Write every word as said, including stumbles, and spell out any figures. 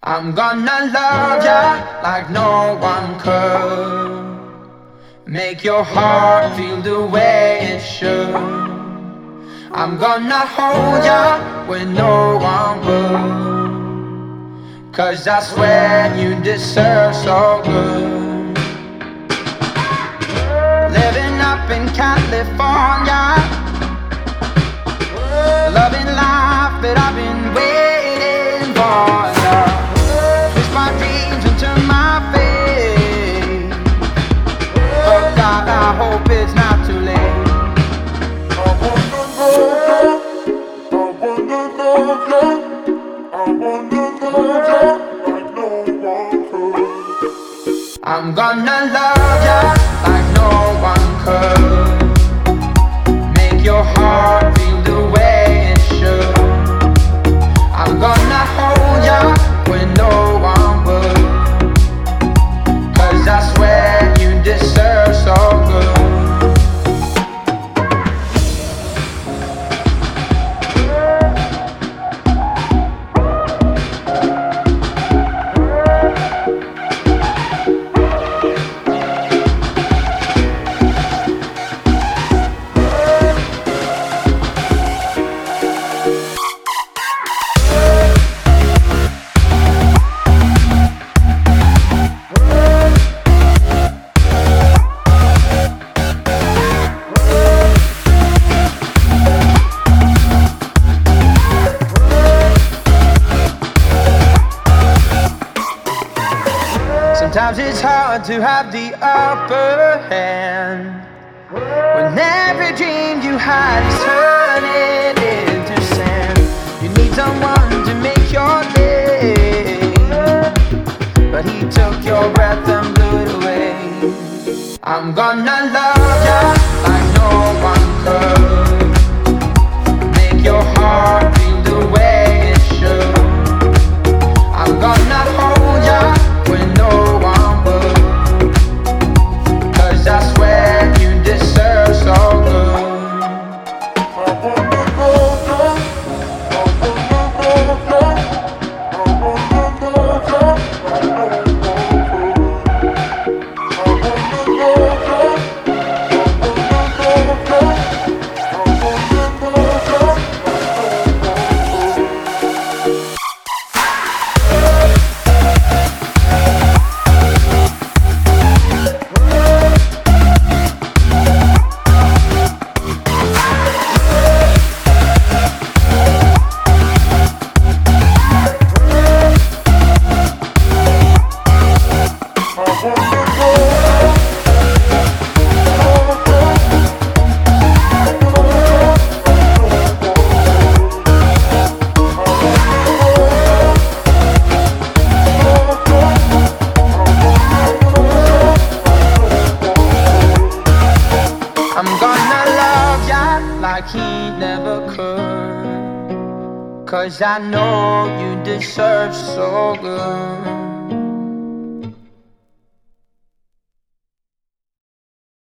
I'm gonna love ya like no one could. Make your heart feel the way it should. I'm gonna hold ya when no one would. 'Cause I swear you deserve so good. Living up in California, loving life that I've been waiting for. Twist my dreams into my fate. Oh God, I hope it's not too late. I wanna love ya, I wanna love ya, I wanna love ya like no one could. I'm gonna love ya like no one could. Make your heart feel the way it should. I'm gonna hold ya when no one would. 'Cause I swear you deserve so good. Sometimes it's hard to have the upper hand when every dream you had is turning into sand. You need someone to make your day, but he took your breath and blew it away. I'm gonna love ya like no one could. Make your heart feel the way it should. I'm gonna hold ya when no one would. 'Cause I swear you deserve so good. I wanna love ya, I wanna love ya, I wanna love ya like no one could. I wanna love ya, I wanna love ya, I wanna love ya like no one could. I'm gonna love ya like he never could. 'Cause I know you deserve so good.